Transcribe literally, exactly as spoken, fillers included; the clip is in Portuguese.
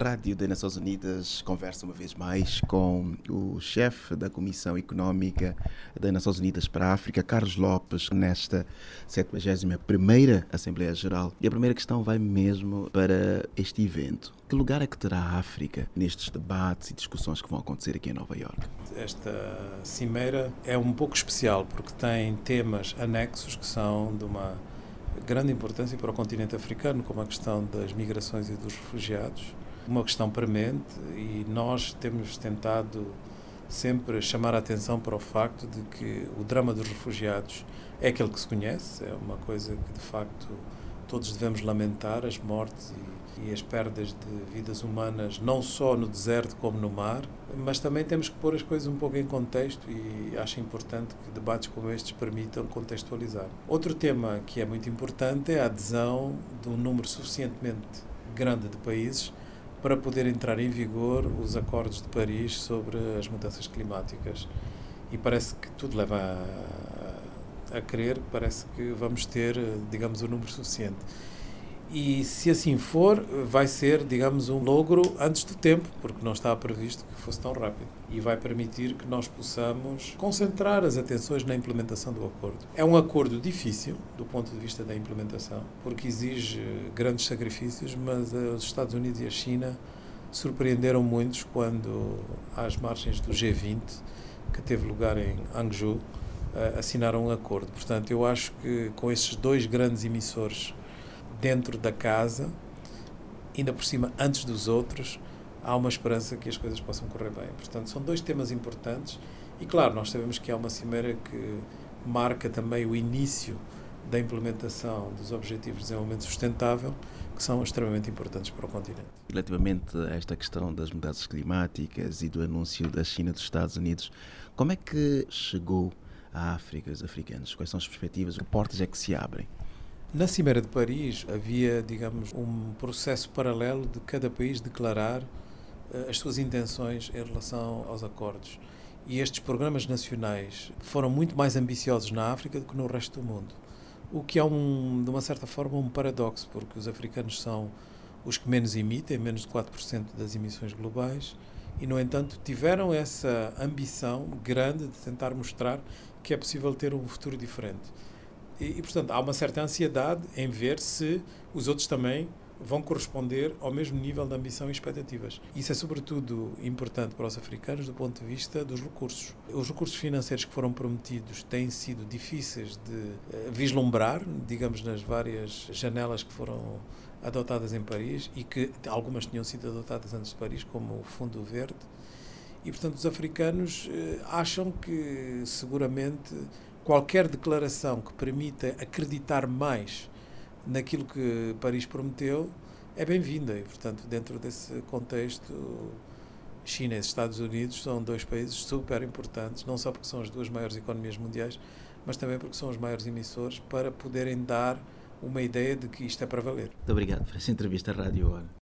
Rádio das Nações Unidas conversa uma vez mais com o chefe da Comissão Económica das Nações Unidas para a África, Carlos Lopes, nesta setenta primeira Assembleia Geral. E a primeira questão vai mesmo para este evento. Que lugar é que terá a África nestes debates e discussões que vão acontecer aqui em Nova Iorque? Esta cimeira é um pouco especial porque tem temas anexos que são de uma grande importância para o continente africano, como a questão das migrações e dos refugiados, uma questão premente, e nós temos tentado sempre chamar a atenção para o facto de que o drama dos refugiados é aquele que se conhece, é uma coisa que de facto todos devemos lamentar, as mortes e, e as perdas de vidas humanas, não só no deserto como no mar, mas também temos que pôr as coisas um pouco em contexto e acho importante que debates como estes permitam contextualizar. Outro tema que é muito importante é a adesão de um número suficientemente grande de países para poder entrar em vigor os acordos de Paris sobre as mudanças climáticas. E parece que tudo leva a, a crer, parece que vamos ter, digamos, o um número suficiente. E se assim for, vai ser, digamos, um logro antes do tempo, porque não estava previsto que fosse tão rápido. E vai permitir que nós possamos concentrar as atenções na implementação do acordo. É um acordo difícil, do ponto de vista da implementação, porque exige grandes sacrifícios, mas os Estados Unidos e a China surpreenderam muitos quando, às margens do G vinte, que teve lugar em Hangzhou, assinaram um acordo. Portanto, eu acho que com esses dois grandes emissores dentro da casa, ainda por cima, antes dos outros, há uma esperança que as coisas possam correr bem. Portanto, são dois temas importantes e, claro, nós sabemos que há uma cimeira que marca também o início da implementação dos Objetivos de Desenvolvimento Sustentável, que são extremamente importantes para o continente. Relativamente a esta questão das mudanças climáticas e do anúncio da China e dos Estados Unidos, como é que chegou à África, os africanos? Quais são as perspectivas? Que portas é que se abrem? Na Cimeira de Paris havia, digamos, um processo paralelo de cada país declarar uh, as suas intenções em relação aos acordos. E estes programas nacionais foram muito mais ambiciosos na África do que no resto do mundo. O que é, um, de uma certa forma, um paradoxo, porque os africanos são os que menos emitem, menos de quatro por cento das emissões globais, e, no entanto, tiveram essa ambição grande de tentar mostrar que é possível ter um futuro diferente. E, e, portanto, há uma certa ansiedade em ver se os outros também vão corresponder ao mesmo nível de ambição e expectativas. Isso é, sobretudo, importante para os africanos do ponto de vista dos recursos. Os recursos financeiros que foram prometidos têm sido difíceis de uh, vislumbrar, digamos, nas várias janelas que foram adotadas em Paris e que algumas tinham sido adotadas antes de Paris, como o Fundo Verde. E, portanto, os africanos uh, acham que, seguramente, qualquer declaração que permita acreditar mais naquilo que Paris prometeu é bem-vinda. E, portanto, dentro desse contexto, China e Estados Unidos são dois países super importantes, não só porque são as duas maiores economias mundiais, mas também porque são os maiores emissores, para poderem dar uma ideia de que isto é para valer. Muito obrigado por esta entrevista à Rádio Hora.